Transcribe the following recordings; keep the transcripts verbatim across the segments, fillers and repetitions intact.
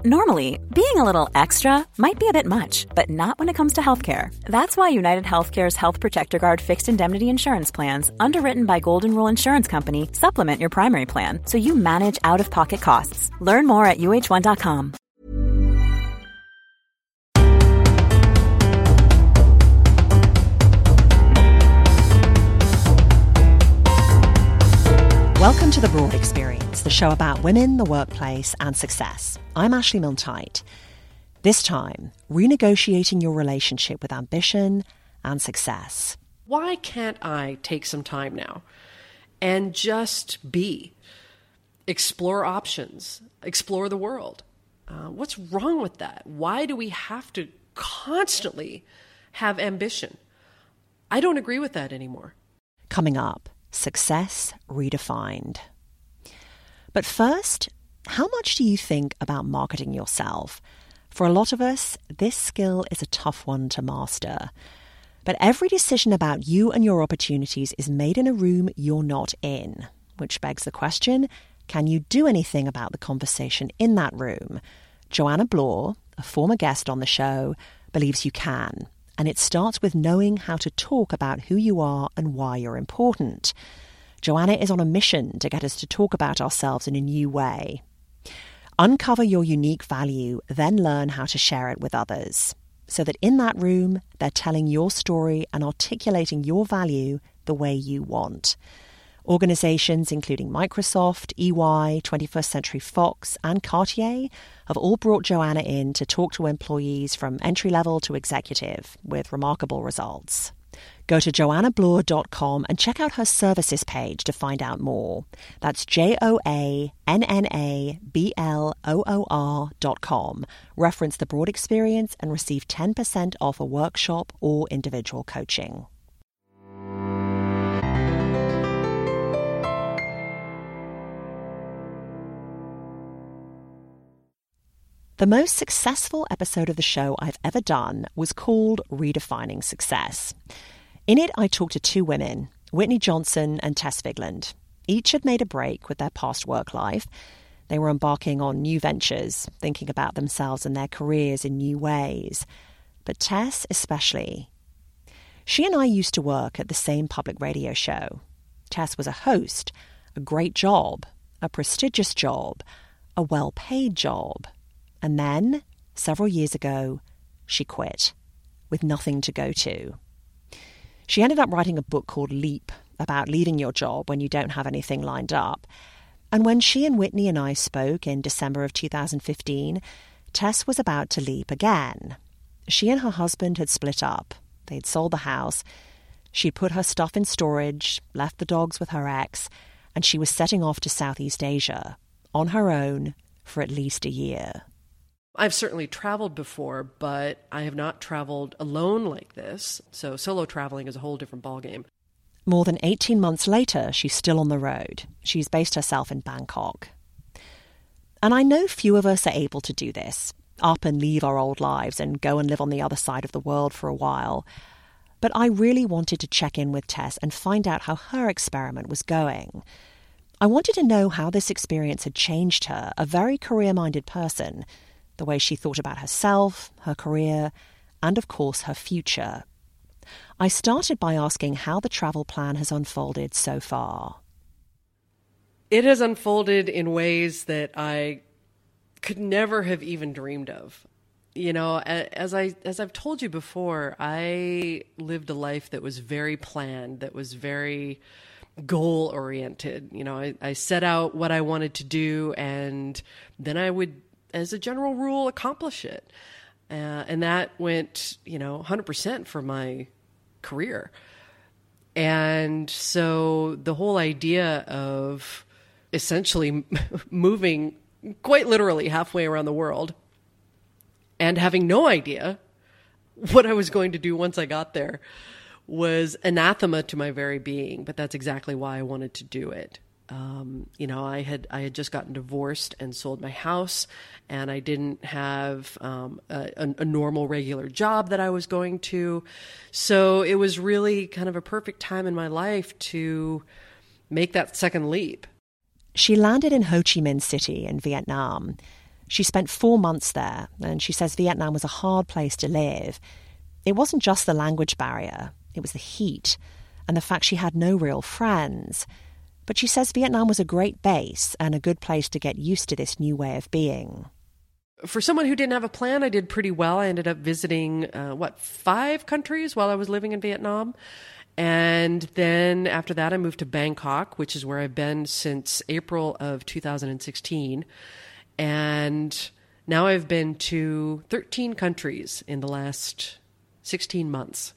Normally, being a little extra might be a bit much, but not when it comes to healthcare. That's why United Healthcare's Health Protector Guard fixed indemnity insurance plans, underwritten by Golden Rule Insurance Company, supplement your primary plan so you manage out-of-pocket costs. Learn more at U H one dot com. Welcome to The Broad Experience, the show about women, the workplace, and success. I'm Ashley Milne-Tyte. This time, renegotiating your relationship with ambition and success. Why can't I take some time now and just be? Explore options, explore the world. Uh, what's wrong with that? Why do we have to constantly have ambition? I don't agree with that anymore. Coming up, Success Redefined. But first, how much do you think about marketing yourself? For a lot of us, this skill is a tough one to master. But every decision about you and your opportunities is made in a room you're not in, which begs the question, can you do anything about the conversation in that room? Joanna Bloor, a former guest on the show, believes you can. And it starts with knowing how to talk about who you are and why you're important. Joanna is on a mission to get us to talk about ourselves in a new way. Uncover your unique value, then learn how to share it with others, so that in that room, they're telling your story and articulating your value the way you want. Organizations including Microsoft, E Y, twenty-first Century Fox, and Cartier have all brought Joanna in to talk to employees from entry-level to executive with remarkable results. Go to joanna bloor dot com and check out her services page to find out more. That's J O A N N A B L O O R dot com. Reference The Broad Experience and receive ten percent off a workshop or individual coaching. The most successful episode of the show I've ever done was called Redefining Success. In it, I talked to two women, Whitney Johnson and Tess Vigland. Each had made a break with their past work life. They were embarking on new ventures, thinking about themselves and their careers in new ways. But Tess especially. She and I used to work at the same public radio show. Tess was a host, a great job, a prestigious job, a well-paid job. And then, several years ago, she quit, with nothing to go to. She ended up writing a book called Leap, about leaving your job when you don't have anything lined up. And when she and Whitney and I spoke in December of two thousand fifteen, Tess was about to leap again. She and her husband had split up. They'd sold the house. She'd put her stuff in storage, left the dogs with her ex, and she was setting off to Southeast Asia, on her own, for at least a year. I've certainly traveled before, but I have not traveled alone like this. So solo traveling is a whole different ballgame. More than eighteen months later, she's still on the road. She's based herself in Bangkok. And I know few of us are able to do this, up and leave our old lives and go and live on the other side of the world for a while. But I really wanted to check in with Tess and find out how her experiment was going. I wanted to know how this experience had changed her, a very career-minded person, the way she thought about herself, her career, and of course her future. I started by asking how the travel plan has unfolded so far. It has unfolded in ways that I could never have even dreamed of. You know, as I as I've told you before, I lived a life that was very planned, that was very goal oriented. You know, I, I set out what I wanted to do, and then I would, as a general rule, accomplish it. Uh, and that went, you know, one hundred percent for my career. And so the whole idea of essentially moving quite literally halfway around the world and having no idea what I was going to do once I got there was anathema to my very being. But that's exactly why I wanted to do it. Um, you know, I had I had just gotten divorced and sold my house, and I didn't have um, a, a normal, regular job that I was going to. So it was really kind of a perfect time in my life to make that second leap. She landed in Ho Chi Minh City in Vietnam. She spent four months there, and she says Vietnam was a hard place to live. It wasn't just the language barrier, it was the heat, and the fact she had no real friends. But she says Vietnam was a great base and a good place to get used to this new way of being. For someone who didn't have a plan, I did pretty well. I ended up visiting, uh, what, five countries while I was living in Vietnam. And then after that, I moved to Bangkok, which is where I've been since April of two thousand sixteen. And now I've been to thirteen countries in the last sixteen months.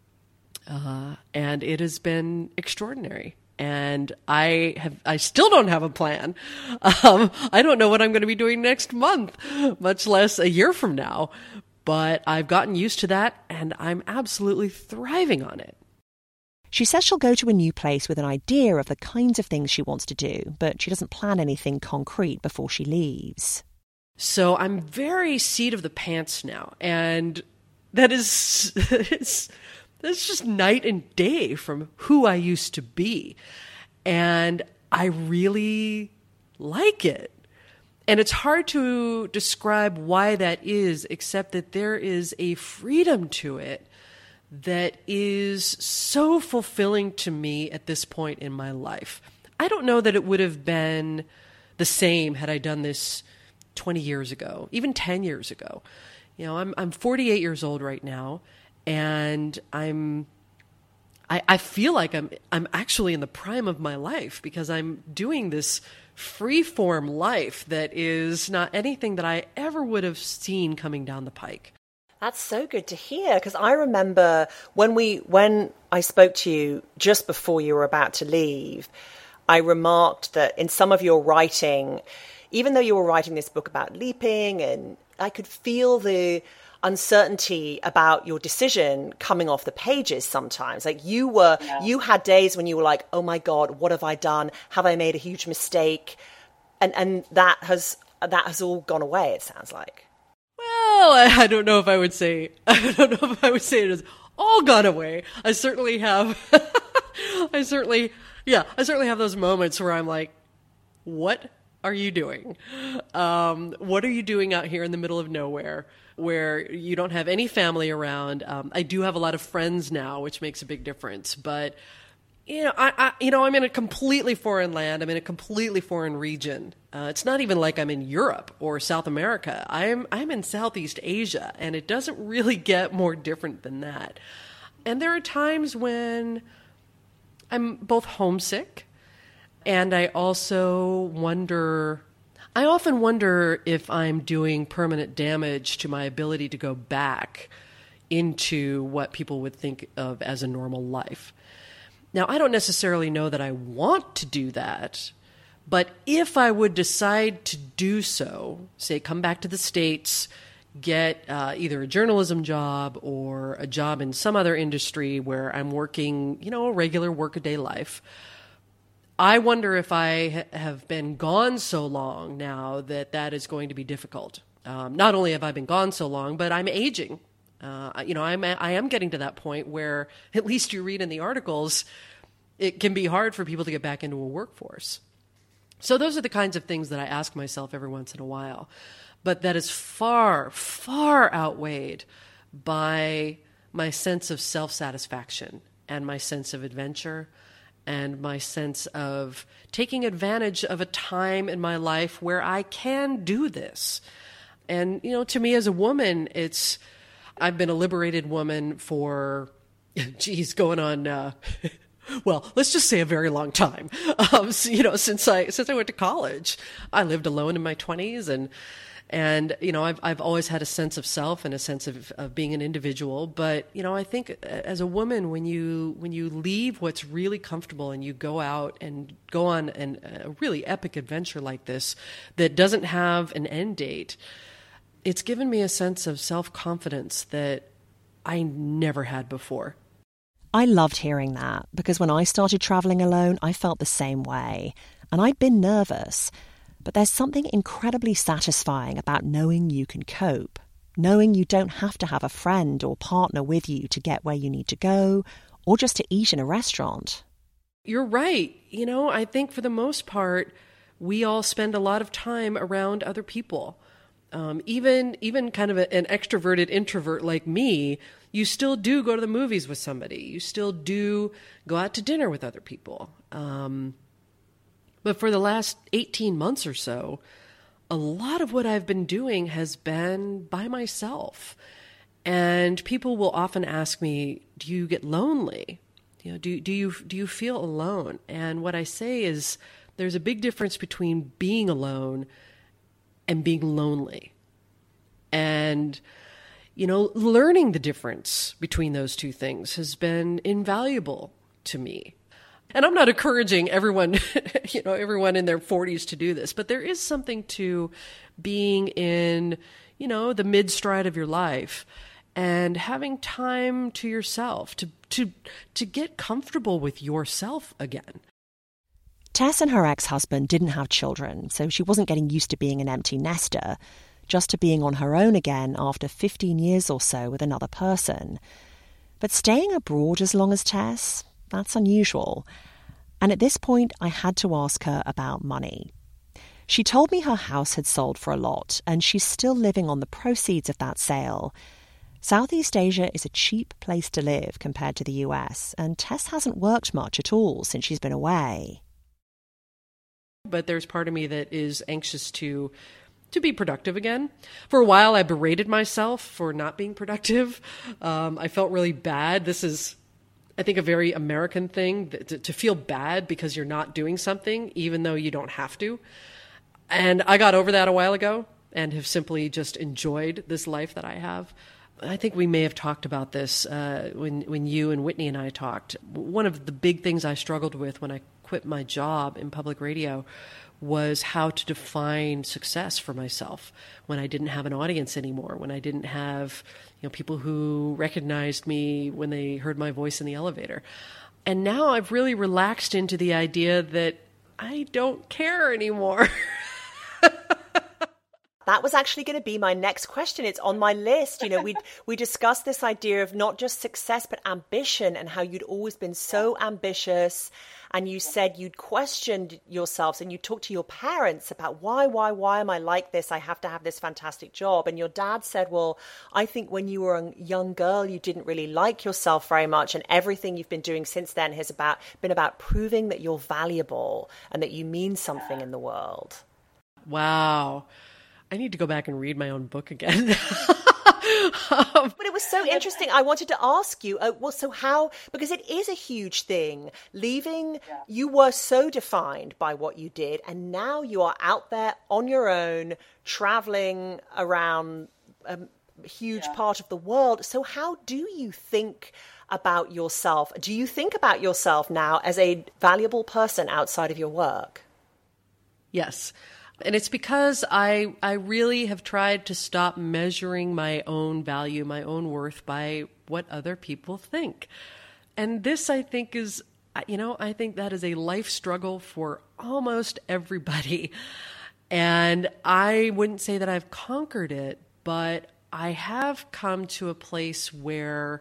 Uh, and it has been extraordinary. And I have, I still don't have a plan. Um, I don't know what I'm going to be doing next month, much less a year from now. But I've gotten used to that, and I'm absolutely thriving on it. She says she'll go to a new place with an idea of the kinds of things she wants to do, but she doesn't plan anything concrete before she leaves. So I'm very seat of the pants now, and that is it's, that's just night and day from who I used to be. And I really like it. And it's hard to describe why that is, except that there is a freedom to it that is so fulfilling to me at this point in my life. I don't know that it would have been the same had I done this twenty years ago, even ten years ago. You know, I'm I'm forty-eight years old right now, and I'm I, I feel like I'm I'm actually in the prime of my life because I'm doing this free-form life that is not anything that I ever would have seen coming down the pike. That's so good to hear, because I remember when we when I spoke to you just before you were about to leave, I remarked that in some of your writing, even though you were writing this book about leaping, and I could feel the uncertainty about your decision coming off the pages sometimes. Like you were, yeah. you had days when you were like, oh my God, what have I done? Have I made a huge mistake? And and that has that has all gone away, it sounds like. Well, I don't know if I would say, I don't know if I would say it has all gone away. I certainly have, I certainly, yeah, I certainly have those moments where I'm like, what are you doing? Um, what are you doing out here in the middle of nowhere where you don't have any family around? Um, I do have a lot of friends now, which makes a big difference, but You know, I, I, you know, I'm in a completely foreign land. I'm in a completely foreign region. Uh, it's not even like I'm in Europe or South America. I'm, I'm in Southeast Asia, and it doesn't really get more different than that. And there are times when I'm both homesick, and I also wonder, I often wonder if I'm doing permanent damage to my ability to go back into what people would think of as a normal life. Now, I don't necessarily know that I want to do that, but if I would decide to do so, say come back to the States, get uh, either a journalism job or a job in some other industry where I'm working, you know, a regular workaday life, I wonder if I ha- have been gone so long now that that is going to be difficult. Um, not only have I been gone so long, but I'm aging. Uh, you know, I'm, I am getting to that point where, at least you read in the articles, it can be hard for people to get back into a workforce. So those are the kinds of things that I ask myself every once in a while. But that is far, far outweighed by my sense of self-satisfaction and my sense of adventure and my sense of taking advantage of a time in my life where I can do this. And, you know, to me as a woman, it's... I've been a liberated woman for, geez, going on, uh, well, let's just say a very long time. Um, so, you know, since I since I went to college, I lived alone in my twenties, and and you know, I've I've always had a sense of self and a sense of, of being an individual. But you know, I think as a woman, when you when you leave what's really comfortable and you go out and go on an, a really epic adventure like this that doesn't have an end date, it's given me a sense of self-confidence that I never had before. I loved hearing that, because when I started traveling alone, I felt the same way. And I'd been nervous. But there's something incredibly satisfying about knowing you can cope, knowing you don't have to have a friend or partner with you to get where you need to go, or just to eat in a restaurant. You're right. You know, I think for the most part, we all spend a lot of time around other people. Um, even even kind of a, an extroverted introvert like me, you still do go to the movies with somebody. You still do go out to dinner with other people. Um, but for the last eighteen months or so, a lot of what I've been doing has been by myself. And people will often ask me, do you get lonely? You know, do, do you do you feel alone? And what I say is there's a big difference between being alone and being lonely. And, you know, learning the difference between those two things has been invaluable to me. And I'm not encouraging everyone, you know, everyone in their forties to do this, but there is something to being in, you know, the mid-stride of your life and having time to yourself, to to to get comfortable with yourself again. Tess and her ex-husband didn't have children, so she wasn't getting used to being an empty nester, just to being on her own again after fifteen years or so with another person. But staying abroad as long as Tess, that's unusual. And at this point, I had to ask her about money. She told me her house had sold for a lot, and she's still living on the proceeds of that sale. Southeast Asia is a cheap place to live compared to the U S, and Tess hasn't worked much at all since she's been away. But there's part of me that is anxious to to be productive again. For a while, I berated myself for not being productive. Um, I felt really bad. This is, I think, a very American thing, to, to feel bad because you're not doing something, even though you don't have to. And I got over that a while ago and have simply just enjoyed this life that I have. I think we may have talked about this uh, when, when you and Whitney and I talked. One of the big things I struggled with when I quit my job in public radio was how to define success for myself when I didn't have an audience anymore, when I didn't have, you know, people who recognized me when they heard my voice in the elevator. And now I've really relaxed into the idea that I don't care anymore. That was actually going to be my next question. It's on my list. You know, we we discussed this idea of not just success, but ambition, and how you'd always been so ambitious. And you said you'd questioned yourselves and you talked to your parents about why, why, why am I like this? I have to have this fantastic job. And your dad said, well, I think when you were a young girl, you didn't really like yourself very much. And everything you've been doing since then has about been about proving that you're valuable and that you mean something in the world. Wow. I need to go back and read my own book again. um, but it was so interesting. I wanted to ask you, uh, well, so how, because it is a huge thing, leaving, yeah. You were so defined by what you did, and now you are out there on your own, traveling around a huge yeah. part of the world. So how do you think about yourself? Do you think about yourself now as a valuable person outside of your work? Yes. And it's because I I really have tried to stop measuring my own value, my own worth by what other people think. And this, I think, is, you know, I think that is a life struggle for almost everybody. And I wouldn't say that I've conquered it, but I have come to a place where,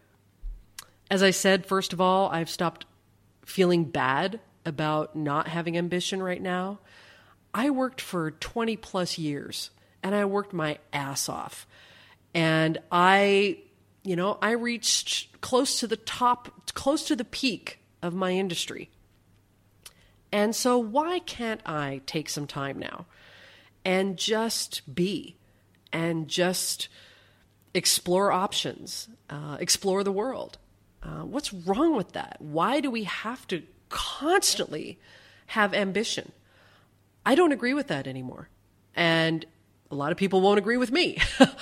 as I said, first of all, I've stopped feeling bad about not having ambition right now. I worked for twenty plus years and I worked my ass off. And I, you know, I reached close to the top, close to the peak of my industry. And so why can't I take some time now and just be and just explore options, uh, explore the world? Uh, what's wrong with that? Why do we have to constantly have ambition? I don't agree with that anymore. And a lot of people won't agree with me.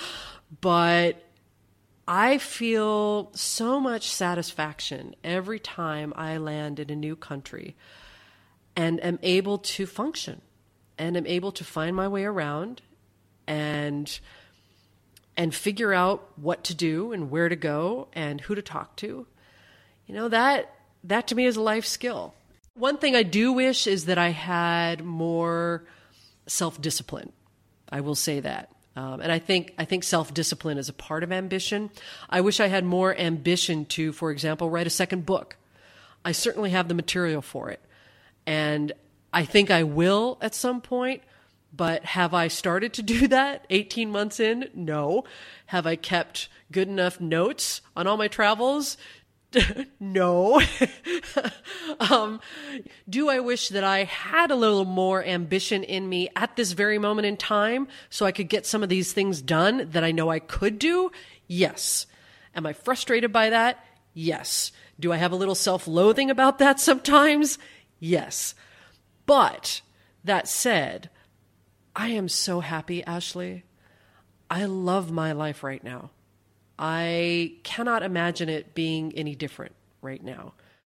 But I feel so much satisfaction every time I land in a new country and am able to function and am able to find my way around and and figure out what to do and where to go and who to talk to. You know, that that to me is a life skill. One thing I do wish is that I had more self-discipline. I will say that. Um, and I think I think self-discipline is a part of ambition. I wish I had more ambition to, for example, write a second book. I certainly have the material for it. And I think I will at some point, But have I started to do that eighteen months in? No. Have I kept good enough notes on all my travels? No. um, do I wish that I had a little more ambition in me at this very moment in time so I could get some of these things done that I know I could do? Yes. Am I frustrated by that? Yes. Do I have a little self-loathing about that sometimes? Yes. But that said, I am so happy, Ashley. I love my life right now. I cannot imagine it being any different right now.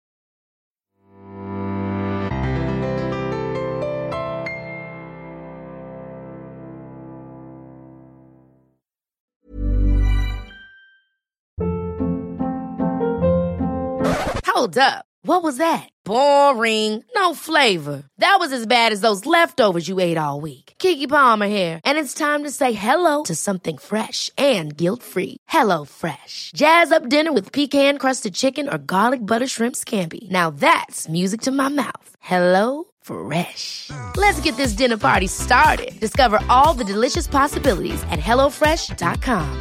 Hold up. What was that? Boring. No flavor. That was as bad as those leftovers you ate all week. Keke Palmer here, and it's time to say hello to something fresh and guilt-free. Hello Fresh. Jazz up dinner with pecan-crusted chicken or garlic butter shrimp scampi. Now that's music to my mouth. Hello Fresh. Let's get this dinner party started. Discover all the delicious possibilities at hello fresh dot com.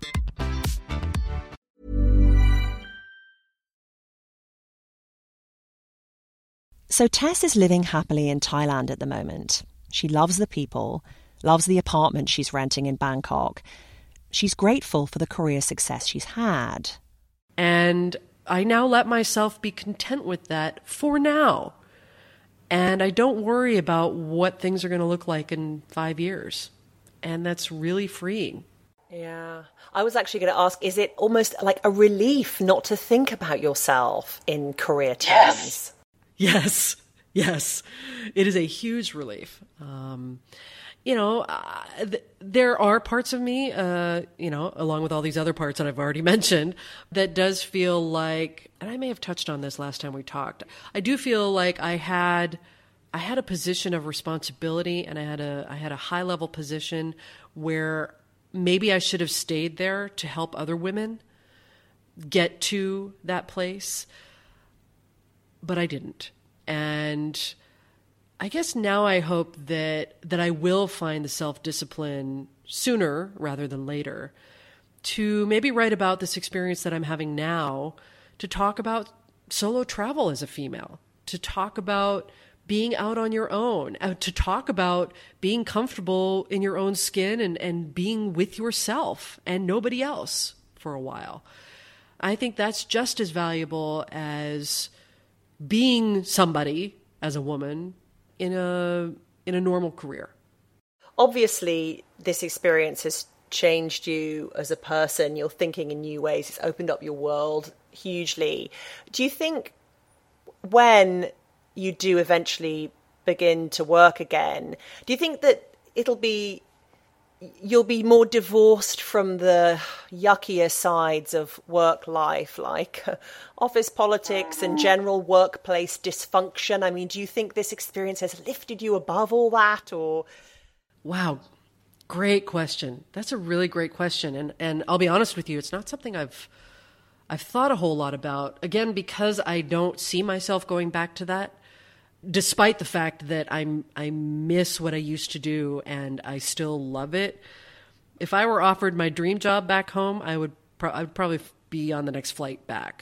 So Tess is living happily in Thailand at the moment. She loves the people, loves the apartment she's renting in Bangkok. She's grateful for the career success she's had. And I now let myself be content with that for now. And I don't worry about what things are going to look like in five years. And that's really freeing. Yeah. I was actually going to ask, is it almost like a relief not to think about yourself in career terms? Yes. Yes, yes. It is a huge relief. Um, you know, uh, th- there are parts of me, uh, you know, along with all these other parts that I've already mentioned, that does feel like, and I may have touched on this last time we talked, I do feel like I had, I had a position of responsibility, and I had a, I had a high level position where maybe I should have stayed there to help other women get to that place. But I didn't. And I guess now I hope that that I will find the self-discipline sooner rather than later to maybe write about this experience that I'm having now, to talk about solo travel as a female, to talk about being out on your own, uh, to talk about being comfortable in your own skin and, and being with yourself and nobody else for a while. I think that's just as valuable as being somebody as a woman in a in a normal career. Obviously, this experience has changed you as a person. You're thinking in new ways. It's opened up your world hugely. Do you think when you do eventually begin to work again, do you think that it'll be you'll be more divorced from the yuckier sides of work life, like office politics and general workplace dysfunction? I mean, do you think this experience has lifted you above all that, or? Wow. Great question. That's a really great question. And and I'll be honest with you, it's not something I've I've thought a whole lot about. Again, because I don't see myself going back to that, despite the fact that I'm, I miss what I used to do and I still love it. If I were offered my dream job back home, I would, pro- I would probably be on the next flight back.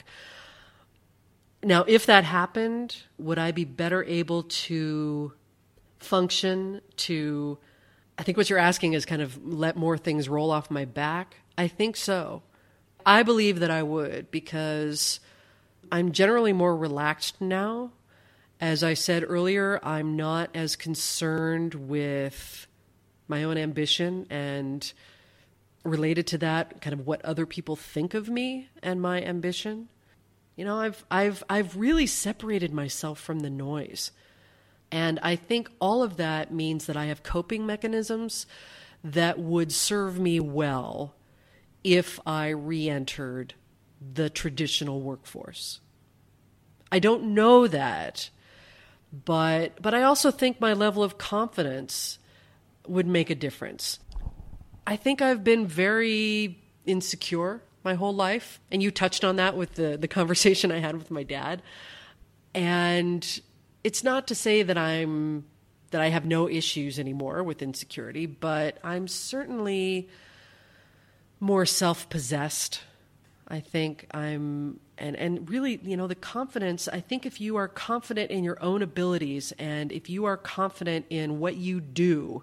Now, if that happened, would I be better able to function, to, I think what you're asking is kind of let more things roll off my back? I think so. I believe that I would, because I'm generally more relaxed now. As I said earlier, I'm not as concerned with my own ambition, and related to that, kind of what other people think of me and my ambition. You know, I've I've I've really separated myself from the noise. And I think all of that means that I have coping mechanisms that would serve me well if I re-entered the traditional workforce. I don't know that. But but I also think my level of confidence would make a difference. I think I've been very insecure my whole life. And you touched on that with the, the conversation I had with my dad. And it's not to say that I'm that I have no issues anymore with insecurity, but I'm certainly more self-possessed. I think I'm, and, and really, you know, the confidence, I think if you are confident in your own abilities and if you are confident in what you do,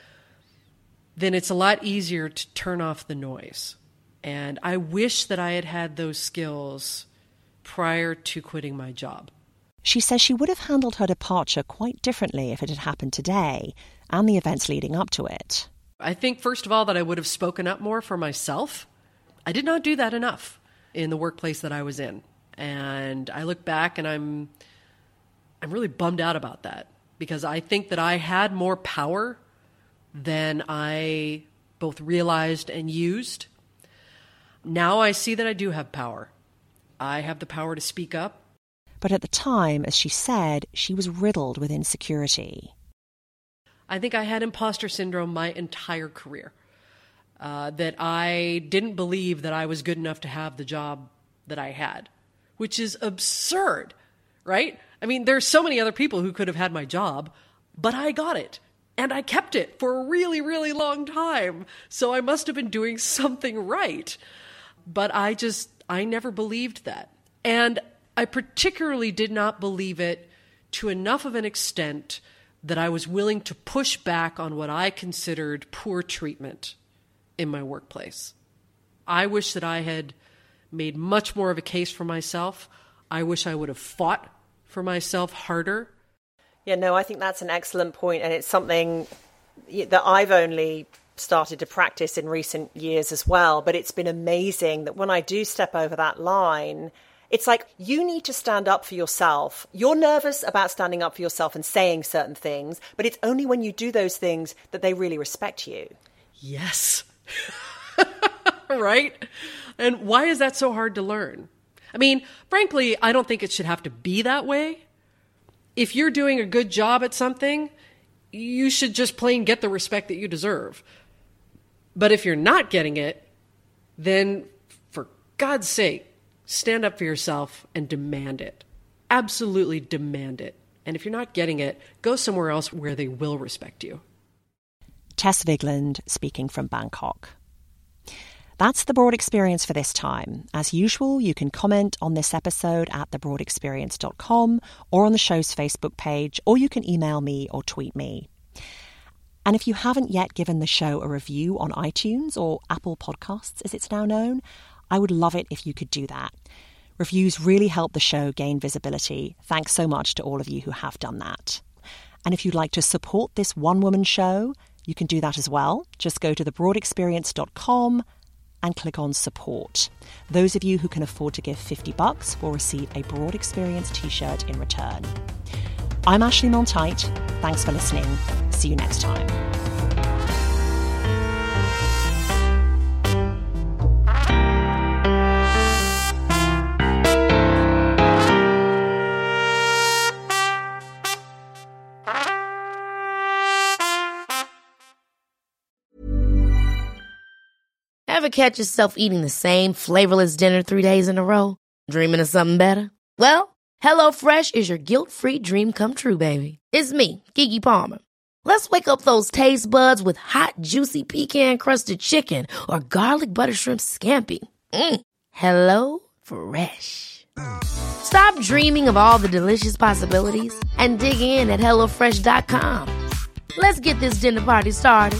then it's a lot easier to turn off the noise. And I wish that I had had those skills prior to quitting my job. She says she would have handled her departure quite differently if it had happened today and the events leading up to it. I think, first of all, that I would have spoken up more for myself. I did not do that enough in the workplace that I was in. And I look back and I'm I'm really bummed out about that because I think that I had more power than I both realized and used. Now I see that I do have power. I have the power to speak up. But at the time, as she said, she was riddled with insecurity. I think I had imposter syndrome my entire career. Uh, that I didn't believe that I was good enough to have the job that I had, which is absurd, right? I mean, there's so many other people who could have had my job, but I got it. And I kept it for a really, really long time. So I must have been doing something right. But I just, I never believed that. And I particularly did not believe it to enough of an extent that I was willing to push back on what I considered poor treatment in my workplace. I wish that I had made much more of a case for myself. I wish I would have fought for myself harder. Yeah, no, I think that's an excellent point, and it's something that I've only started to practice in recent years as well. But it's been amazing that when I do step over that line, it's like you need to stand up for yourself. You're nervous about standing up for yourself and saying certain things, but it's only when you do those things that they really respect you. Yes. Right? And why is that so hard to learn? I mean, frankly, I don't think it should have to be that way. If you're doing a good job at something, you should just plain get the respect that you deserve. But if you're not getting it, then for God's sake, stand up for yourself and demand it. Absolutely demand it. And if you're not getting it, go somewhere else where they will respect you. Tess Vigland speaking from Bangkok. That's The Broad Experience for this time. As usual, you can comment on this episode at the broad experience dot com or on the show's Facebook page, or you can email me or tweet me. And if you haven't yet given the show a review on iTunes or Apple Podcasts, as it's now known, I would love it if you could do that. Reviews really help the show gain visibility. Thanks so much to all of you who have done that. And if you'd like to support this one-woman show, you can do that as well. Just go to the broad experience dot com and click on support. Those of you who can afford to give fifty bucks will receive a Broad Experience t-shirt in return. I'm Ashley Milne-Tyte. Thanks for listening. See you next time. Ever catch yourself eating the same flavorless dinner three days in a row? Dreaming of something better? Well, HelloFresh is your guilt-free dream come true, baby. It's me, Keke Palmer. Let's wake up those taste buds with hot, juicy pecan-crusted chicken or garlic butter shrimp scampi. Mm. Hello Fresh. Stop dreaming of all the delicious possibilities and dig in at hello fresh dot com. Let's get this dinner party started.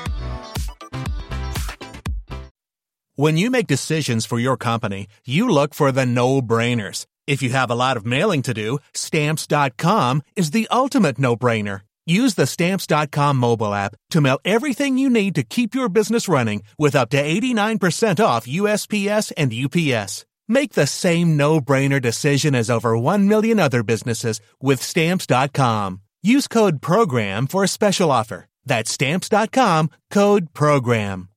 When you make decisions for your company, you look for the no-brainers. If you have a lot of mailing to do, Stamps dot com is the ultimate no-brainer. Use the Stamps dot com mobile app to mail everything you need to keep your business running with up to eighty-nine percent off U S P S and U P S. Make the same no-brainer decision as over one million other businesses with Stamps dot com. Use code PROGRAM for a special offer. That's Stamps dot com, code PROGRAM.